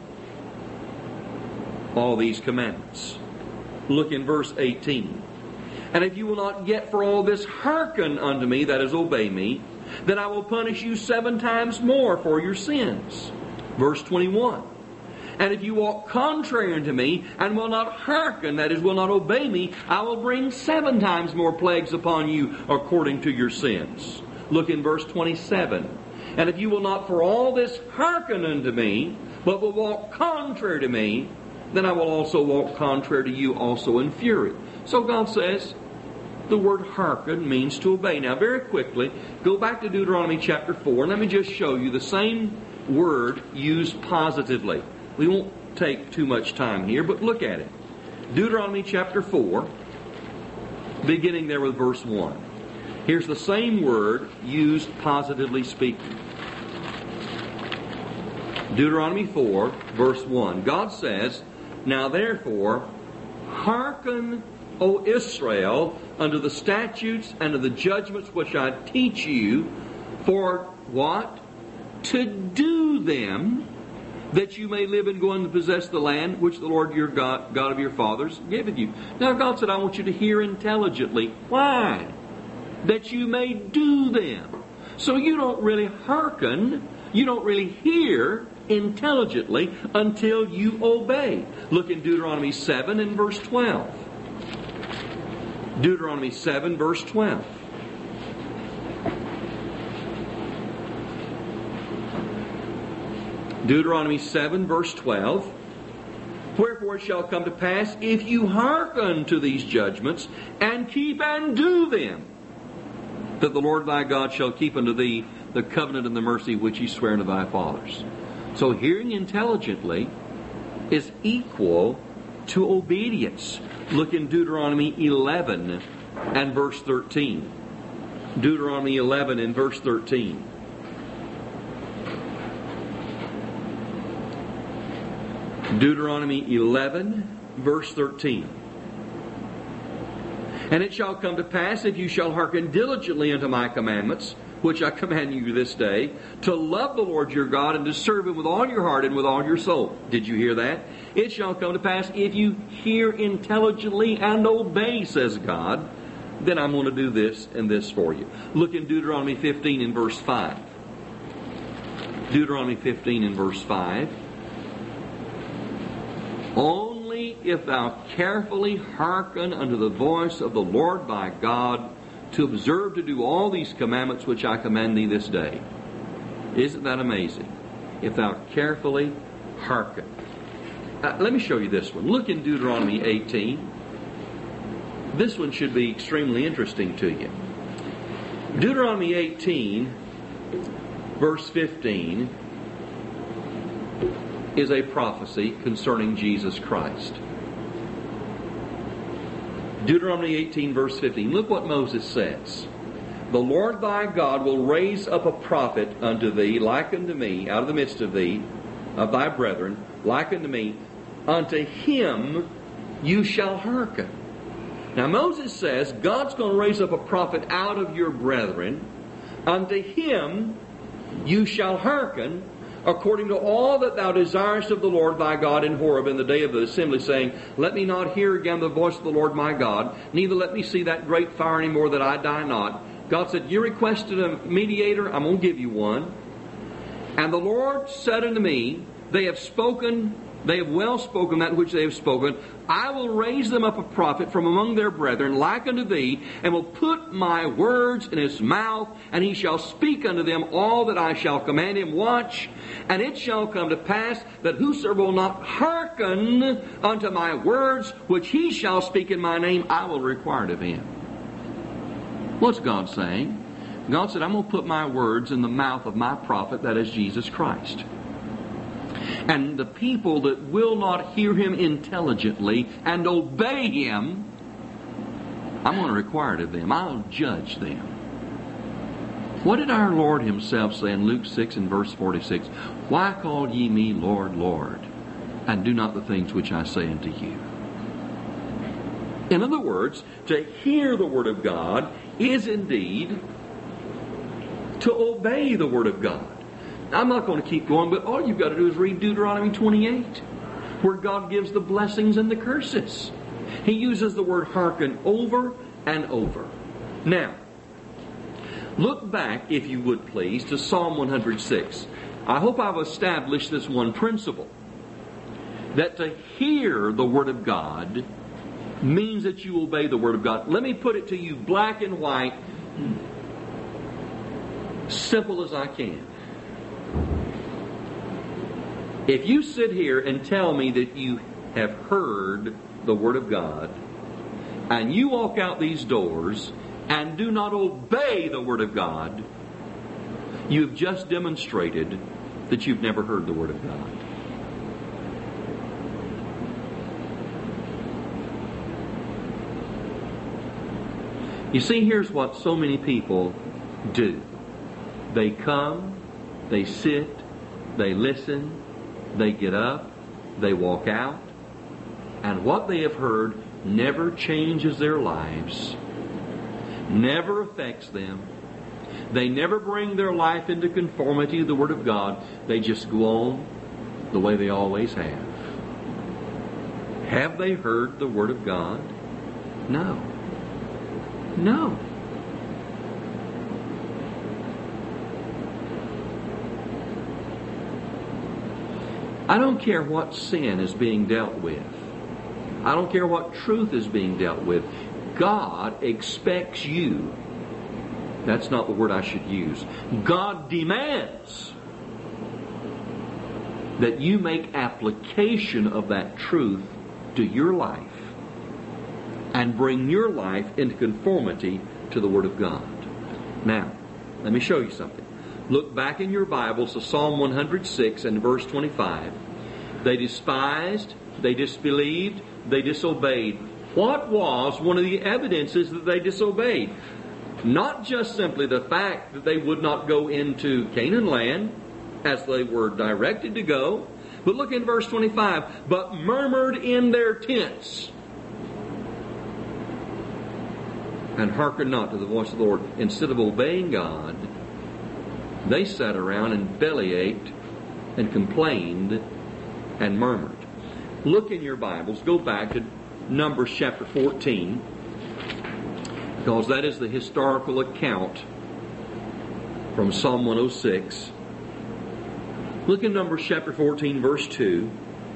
all these commandments." Look in verse 18. "And if you will not yet for all this hearken unto me," that is, obey me, "then I will punish you 7 times more for your sins." Verse 21. "And if you walk contrary unto me, and will not hearken," that is, will not obey me, "I will bring 7 times more plagues upon you according to your sins." Look in verse 27. "And if you will not for all this hearken unto me, but will walk contrary to me, then I will also walk contrary to you also in fury." So God says, the word hearken means to obey. Now, very quickly, go back to Deuteronomy chapter 4, and let me just show you the same word used positively. We won't take too much time here, but look at it. Deuteronomy chapter 4, beginning there with verse 1. Here's the same word used positively speaking. Deuteronomy 4, verse 1. God says, "Now therefore, hearken, O Israel, unto the statutes and to the judgments which I teach you, for" what? "To do them, that you may live and go and possess the land which the Lord your God of your fathers giveth you." Now God said, I want you to hear intelligently. Why? "That you may do them." So you don't really hearken, you don't really hear intelligently until you obey. Look in Deuteronomy 7 and verse 12. Deuteronomy 7 verse 12. Deuteronomy 7 verse 12. "Wherefore it shall come to pass, if you hearken to these judgments, and keep and do them, that the Lord thy God shall keep unto thee the covenant and the mercy which he sware unto thy fathers." So hearing intelligently is equal to obedience. Look in Deuteronomy 11 and verse 13. Deuteronomy 11 and verse 13. Deuteronomy 11 verse 13. "And it shall come to pass, if you shall hearken diligently unto my commandments, which I command you this day, to love the Lord your God and to serve him with all your heart and with all your soul." Did you hear that? "It shall come to pass, if you hear intelligently and obey," says God, "then I'm going to do this and this for you." Look in Deuteronomy 15 and verse 5. Deuteronomy 15 and verse 5. "Only if thou carefully hearken unto the voice of the Lord thy God, to observe to do all these commandments which I command thee this day." Isn't that amazing? If thou carefully hearken. Let me show you this one. Look in Deuteronomy 18. This one should be extremely interesting to you. Deuteronomy 18, verse 15, is a prophecy concerning Jesus Christ. Deuteronomy 18 verse 15. Look what Moses says. "The Lord thy God will raise up a prophet unto thee, like unto me, out of the midst of thee, of thy brethren, like unto me. Unto him you shall hearken. Now Moses says, God's going to raise up a prophet out of your brethren. Unto him you shall hearken, according to all that thou desirest of the Lord thy God in Horeb in the day of the assembly, saying, Let me not hear again the voice of the Lord my God, neither let me see that great fire any more, that I die not. God said, You requested a mediator, I'm going to give you one. And the Lord said unto me, They have well spoken that which they have spoken. I will raise them up a prophet from among their brethren, like unto thee, and will put my words in his mouth, and he shall speak unto them all that I shall command him. Watch, and it shall come to pass that whosoever will not hearken unto my words, which he shall speak in my name, I will require it of him. What's God saying? God said, I'm going to put my words in the mouth of my prophet, that is Jesus Christ. And the people that will not hear him intelligently and obey him, I'm going to require it of them. I'll judge them. What did our Lord himself say in Luke 6 and verse 46? Why call ye me Lord, Lord, and do not the things which I say unto you? In other words, to hear the Word of God is indeed to obey the Word of God. I'm not going to keep going, but all you've got to do is read Deuteronomy 28, where God gives the blessings and the curses. He uses the word hearken over and over. Now, look back, if you would please, to Psalm 106. I hope I've established this one principle, that to hear the Word of God means that you obey the Word of God. Let me put it to you black and white, simple as I can. If you sit here and tell me that you have heard the Word of God, and you walk out these doors and do not obey the Word of God, you've just demonstrated that you've never heard the Word of God. You see, here's what so many people do. They come, they sit, they listen, they get up, they walk out, and what they have heard never changes their lives, never affects them. They never bring their life into conformity to the Word of God. They just go on the way they always have. Have they heard the Word of God? No. No. I don't care what sin is being dealt with. I don't care what truth is being dealt with. God expects you. That's not the word I should use. God demands that you make application of that truth to your life and bring your life into conformity to the Word of God. Now, let me show you something. Look back in your Bibles to Psalm 106 and verse 25. They despised, they disbelieved, they disobeyed. What was one of the evidences that they disobeyed? Not just simply the fact that they would not go into Canaan land as they were directed to go, but look in verse 25. But murmured in their tents and hearkened not to the voice of the Lord. Instead of obeying God, they sat around and bellyached and complained and murmured. Look in your Bibles, go back to Numbers chapter 14, because that is the historical account from Psalm 106. Look in Numbers chapter 14, verse 2.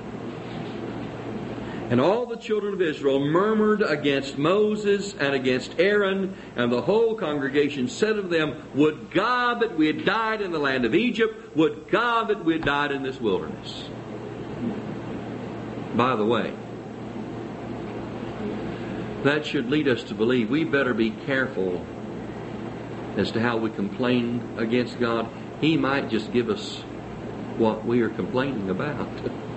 And all the children of Israel murmured against Moses and against Aaron, and the whole congregation said unto them, Would God that we had died in the land of Egypt, would God that we had died in this wilderness. By the way, that should lead us to believe we better be careful as to how we complain against God. He might just give us what we are complaining about.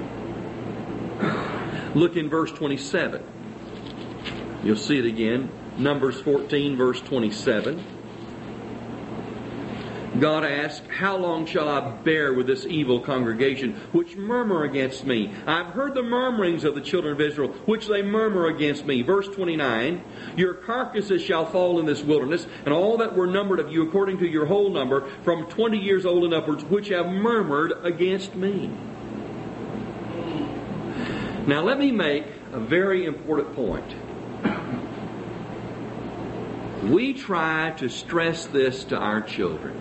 Look in verse 27. You'll see it again. Numbers 14, verse 27. God asked, "How long shall I bear with this evil congregation, which murmur against me? I've heard the murmurings of the children of Israel, which they murmur against me." Verse 29, "Your carcasses shall fall in this wilderness, and all that were numbered of you according to your whole number, from 20 years old and upwards, which have murmured against me." Now let me make a very important point. We try to stress this to our children.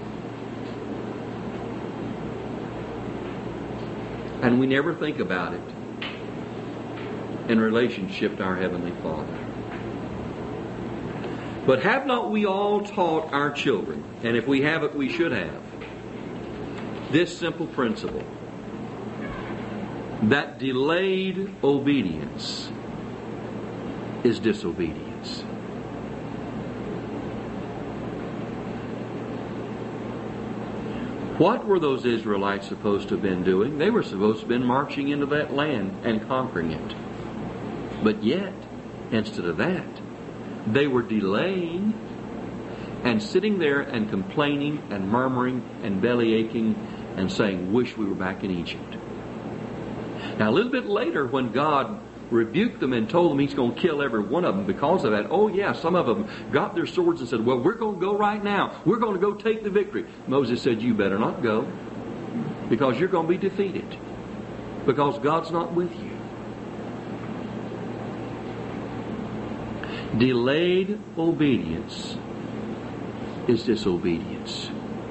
And we never think about it in relationship to our Heavenly Father. But have not we all taught our children, and if we haven't, we should have, this simple principle, that delayed obedience is disobedience. What were those Israelites supposed to have been doing? They were supposed to have been marching into that land and conquering it. But yet, instead of that, they were delaying and sitting there and complaining and murmuring and belly aching and saying, "Wish we were back in Egypt." Now a little bit later, when God rebuked them and told them He's going to kill every one of them because of that, oh yeah, some of them got their swords and said, "Well, we're going to go right now. We're going to go take the victory." Moses said, "You better not go, because you're going to be defeated, because God's not with you." Delayed obedience is disobedience.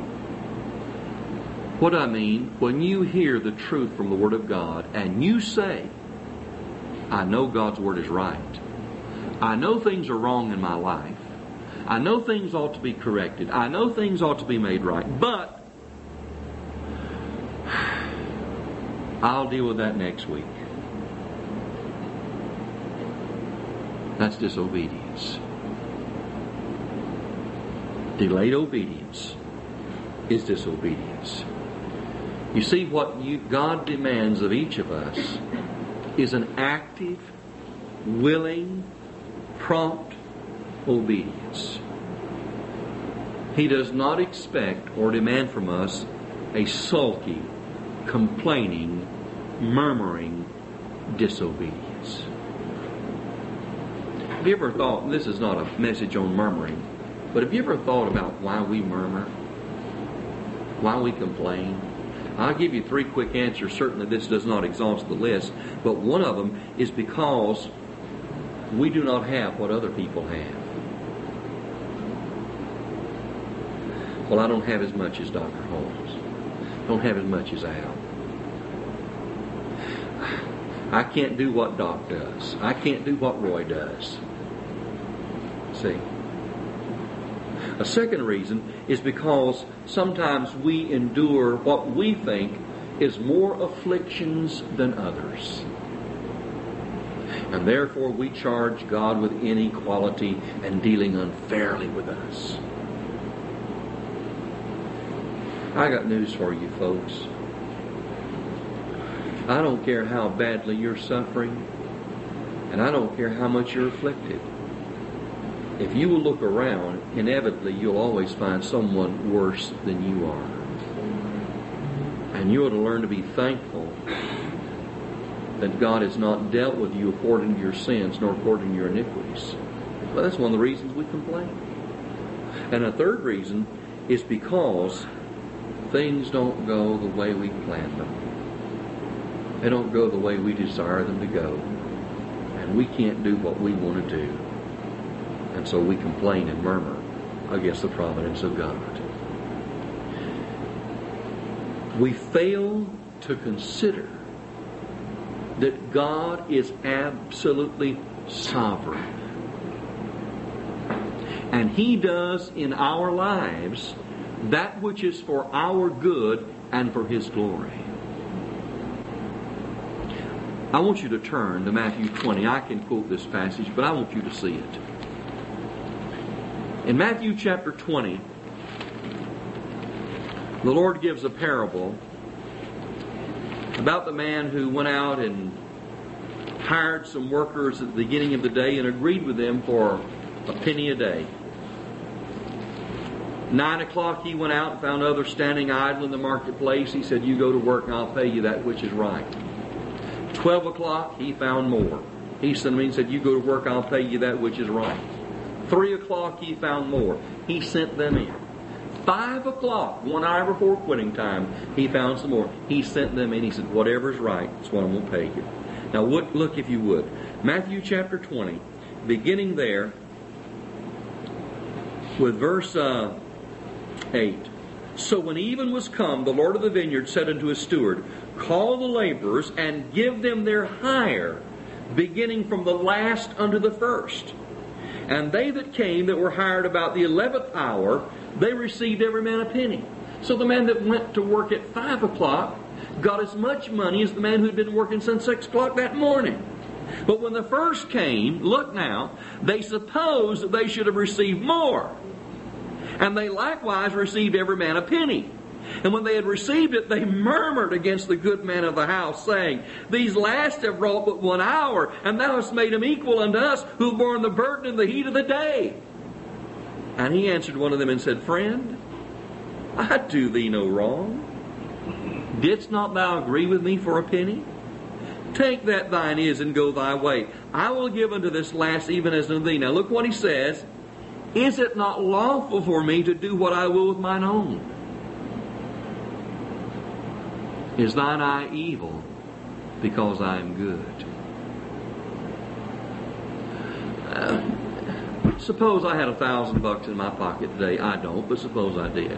What I mean, when you hear the truth from the Word of God and you say, "I know God's Word is right. I know things are wrong in my life. I know things ought to be corrected. I know things ought to be made right. But I'll deal with that next week." That's disobedience. Delayed obedience is disobedience. You see, what God demands of each of us is an active, willing, prompt obedience. He does not expect or demand from us a sulky, complaining, murmuring disobedience. Have you ever thought, and this is not a message on murmuring, but have you ever thought about why we murmur? Why we complain? I'll give you 3 quick answers. Certainly this does not exhaust the list, but one of them is because we do not have what other people have. Well, I don't have as much as Dr. Holmes. I don't have as much as Al. I can't do what Doc does. I can't do what Roy does. See? A second reason is because sometimes we endure what we think is more afflictions than others. And therefore we charge God with inequality and dealing unfairly with us. I got news for you folks. I don't care how badly you're suffering, and I don't care how much you're afflicted. If you will look around, inevitably you'll always find someone worse than you are. And you ought to learn to be thankful that God has not dealt with you according to your sins nor according to your iniquities. Well, that's one of the reasons we complain. And a third reason is because things don't go the way we planned them. They don't go the way we desire them to go. And we can't do what we want to do. And so we complain and murmur against the providence of God. We fail to consider that God is absolutely sovereign. And He does in our lives that which is for our good and for His glory. I want you to turn to Matthew 20. I can quote this passage, but I want you to see it. In Matthew chapter 20, the Lord gives a parable about the man who went out and hired some workers at the beginning of the day and agreed with them for a penny a day. 9 o'clock he went out and found others standing idle in the marketplace. He said, you go to work and I'll pay you that which is right. 12 o'clock he found more. He sent them and said, you go to work, I'll pay you that which is right. 3 o'clock he found more. He sent them in. 5 o'clock, 1 hour before quitting time, he found some more. He sent them in. He said, whatever's right, that's what I'm going to pay you. Now look if you would. Matthew chapter 20, beginning there with verse 8. So when even was come, the Lord of the vineyard said unto his steward, call the laborers and give them their hire, beginning from the last unto the first. And they that came that were hired about the 11th hour, they received every man a penny. So the man that went to work at 5 o'clock got as much money as the man who had been working since 6 o'clock that morning. But when the first came, look now, they supposed that they should have received more. And they likewise received every man a penny. And when they had received it, they murmured against the good man of the house, saying, these last have wrought but 1 hour, and thou hast made them equal unto us, who have borne the burden in the heat of the day. And he answered one of them and said, friend, I do thee no wrong. Didst not thou agree with me for a penny? Take that thine is and go thy way. I will give unto this last even as unto thee. Now look what he says. Is it not lawful for me to do what I will with mine own? Is thine eye evil because I am good? Suppose I had $1,000 in my pocket today. I don't, but suppose I did.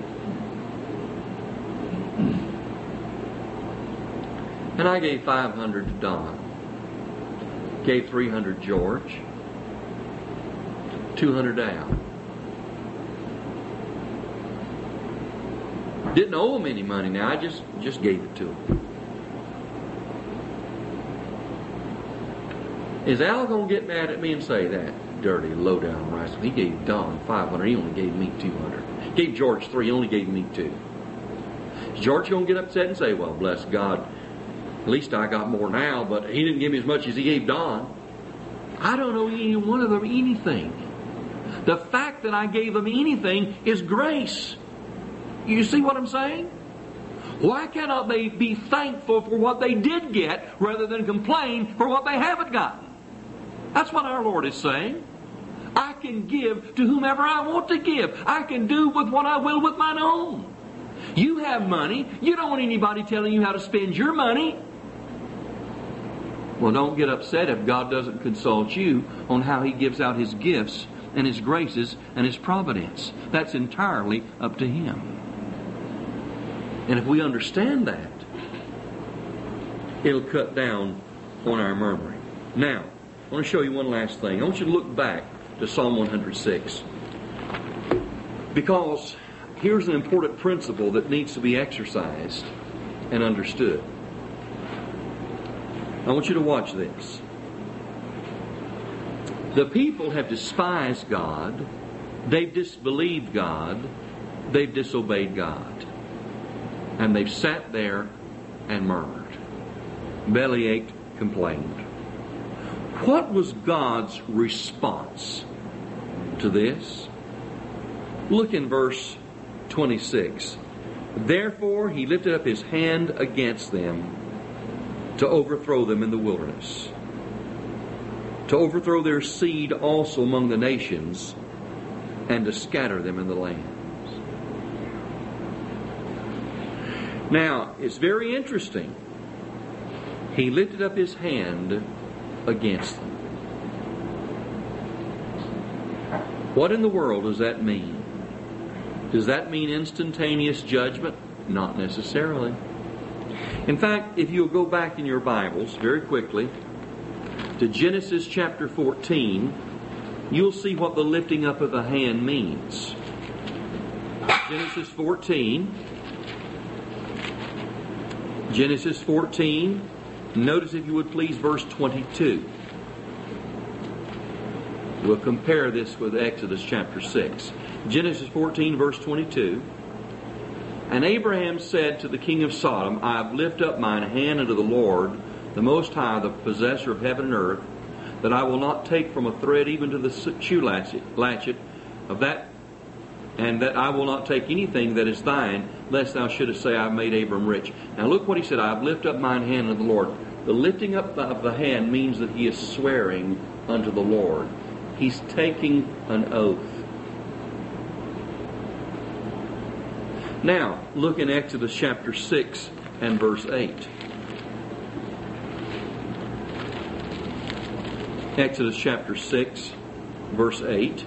And I gave $500 to Don. Gave $300 George. $200 Al. Didn't owe him any money now. I just gave it to him. Is Al going to get mad at me and say that dirty, low-down rascal? He gave Don $500. He only gave me $200. Gave George $300. He only gave me $200. Is George going to get upset and say, well, bless God, at least I got more now, but he didn't give me as much as he gave Don? I don't owe any one of them anything. The fact that I gave them anything is grace. You see what I'm saying? Why cannot they be thankful for what they did get rather than complain for what they haven't gotten? That's what our Lord is saying. I can give to whomever I want to give. I can do with what I will with mine own. You have money. You don't want anybody telling you how to spend your money. Well, don't get upset if God doesn't consult you on how He gives out His gifts and His graces and His providence. That's entirely up to Him. And if we understand that, it'll cut down on our murmuring. Now, I want to show you one last thing. I want you to look back to Psalm 106. Because here's an important principle that needs to be exercised and understood. I want you to watch this. The people have despised God. They've disbelieved God. They've disobeyed God. And they've sat there and murmured. Bellyached, complained. What was God's response to this? Look in verse 26. Therefore He lifted up His hand against them to overthrow them in the wilderness, to overthrow their seed also among the nations, and to scatter them in the lands. Now, it's very interesting. He lifted up His hand against them. What in the world does that mean? Does that mean instantaneous judgment? Not necessarily. In fact, if you'll go back in your Bibles very quickly to Genesis chapter 14, you'll see what the lifting up of the hand means. Genesis 14. Genesis 14. Notice, if you would please, verse 22. We'll compare this with Exodus chapter 6. Genesis 14, verse 22. And Abraham said to the king of Sodom, I have lifted up mine hand unto the Lord, the Most High, the possessor of heaven and earth, that I will not take from a thread even to the shoe latchet of that and that I will not take anything that is thine, lest thou shouldest say, I have made Abram rich. Now look what he said, I have lifted up mine hand unto the Lord. The lifting up of the hand means that he is swearing unto the Lord. He's taking an oath. Now, look in Exodus chapter 6 and verse 8. Exodus chapter 6, verse 8.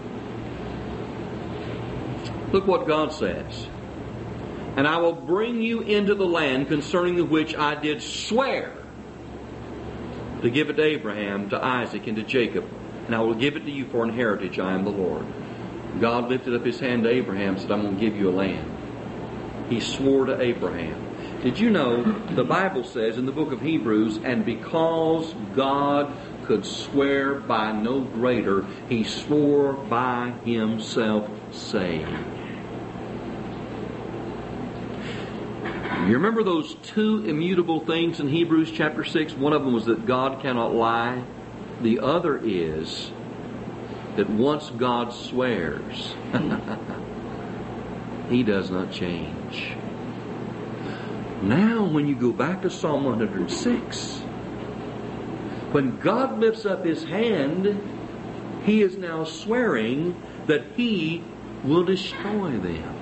Look what God says. And I will bring you into the land concerning the which I did swear to give it to Abraham, to Isaac, and to Jacob. And I will give it to you for an heritage. I am the Lord. God lifted up his hand to Abraham and said, I'm going to give you a land. He swore to Abraham. Did you know the Bible says in the book of Hebrews, and because God could swear by no greater, he swore by himself, saying. You remember those two immutable things in Hebrews chapter 6? One of them was that God cannot lie. The other is that once God swears, he does not change. Now, when you go back to Psalm 106, when God lifts up his hand, he is now swearing that he will destroy them.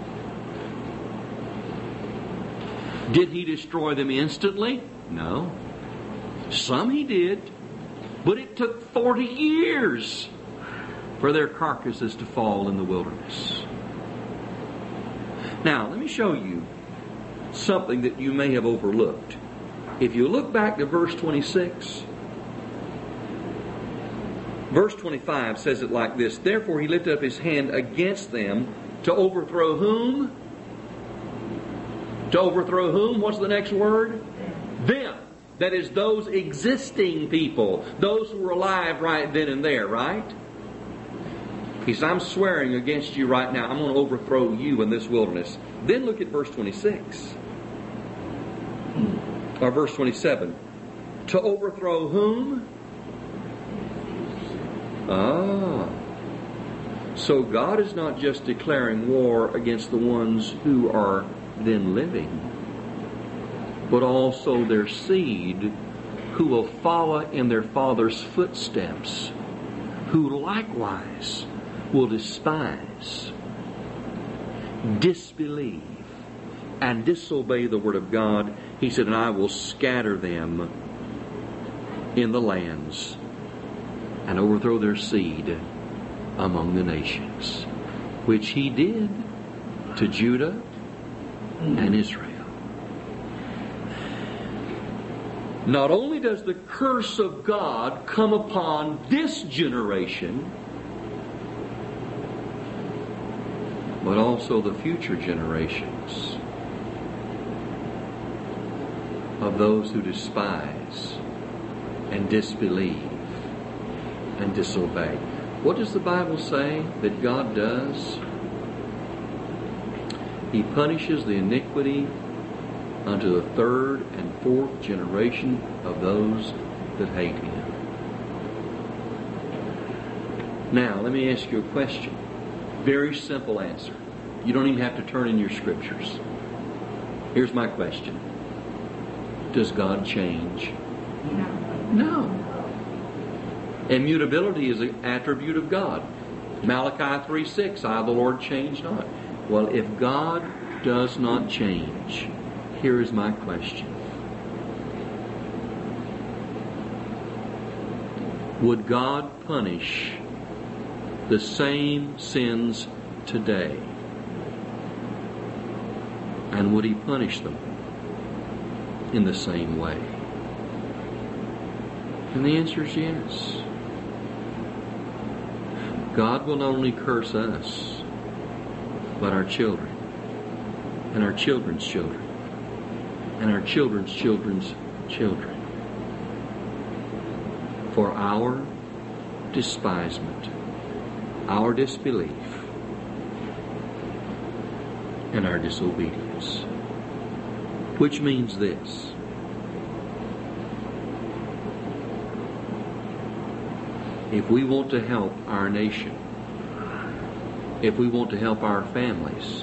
Did he destroy them instantly? No. Some he did, but it took 40 years for their carcasses to fall in the wilderness. Now, let me show you something that you may have overlooked. If you look back to verse 26, verse 25 says it like this. Therefore he lifted up his hand against them to overthrow whom? To overthrow whom? What's the next word? Them. That is those existing people. Those who were alive right then and there, right? He says, I'm swearing against you right now. I'm going to overthrow you in this wilderness. Then look at verse 26. Or verse 27. To overthrow whom? So God is not just declaring war against the ones who are then living, but also their seed who will follow in their father's footsteps, who likewise will despise, disbelieve, and disobey the word of God. He said, and I will scatter them in the lands and overthrow their seed among the nations, which he did to Judah and Israel. Not only does the curse of God come upon this generation, but also the future generations of those who despise and disbelieve and disobey. What does the Bible say that God does? He punishes the iniquity unto the third and fourth generation of those that hate him. Now, let me ask you a question. Very simple answer. You don't even have to turn in your scriptures. Here's my question. Does God change? No. Immutability is an attribute of God. Malachi 3:6, I, the Lord, change not. Well, if God does not change, here is my question. Would God punish the same sins today? And would he punish them in the same way? And the answer is yes. God will not only curse us, but our children, and our children's children, and our children's children's children, for our despisement, our disbelief, and our disobedience. Which means this: if we want to help our nation, if we want to help our families.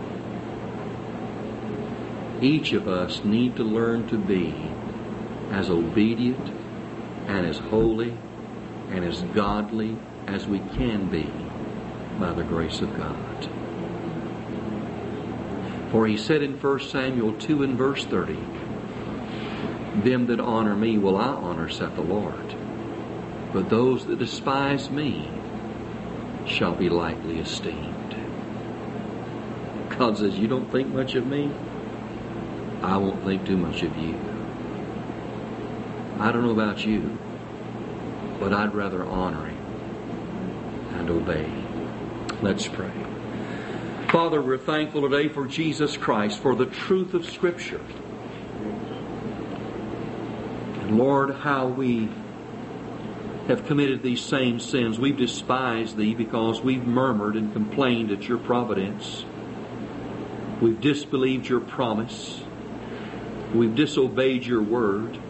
Each of us need to learn to be as obedient and as holy and as godly as we can be by the grace of God. For he said in 1 Samuel 2 and verse 30, them that honor me will I honor, saith the Lord. But those that despise me shall be lightly esteemed. God says, you don't think much of me? I won't think too much of you. I don't know about you, but I'd rather honor Him and obey. Let's pray. Father, we're thankful today for Jesus Christ, for the truth of Scripture. And Lord, how we have committed these same sins. We've despised Thee because we've murmured and complained at Your providence. We've disbelieved Your promise. We've disobeyed Your word.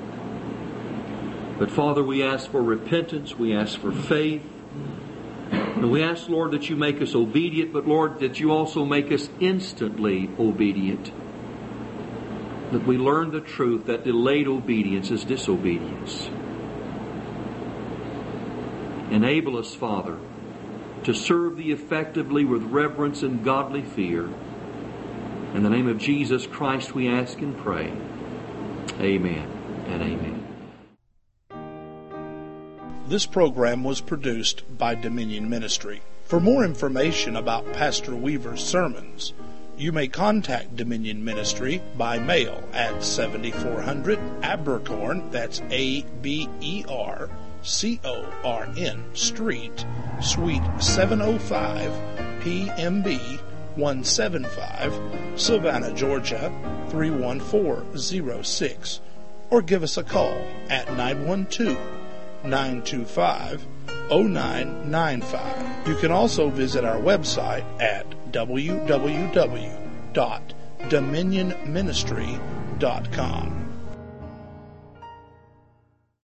But Father, we ask for repentance. We ask for faith. And we ask, Lord, that You make us obedient, but Lord, that You also make us instantly obedient. That we learn the truth that delayed obedience is disobedience. Enable us, Father, to serve Thee effectively with reverence and godly fear. In the name of Jesus Christ we ask and pray. Amen and amen. This program was produced by Dominion Ministry. For more information about Pastor Weaver's sermons, you may contact Dominion Ministry by mail at 7400 Abercorn, that's Abercorn Street, Suite 705, PMB 175, Savannah, Georgia 31406, or give us a call at 912-925-0995. You can also visit our website at www.dominionministry.com.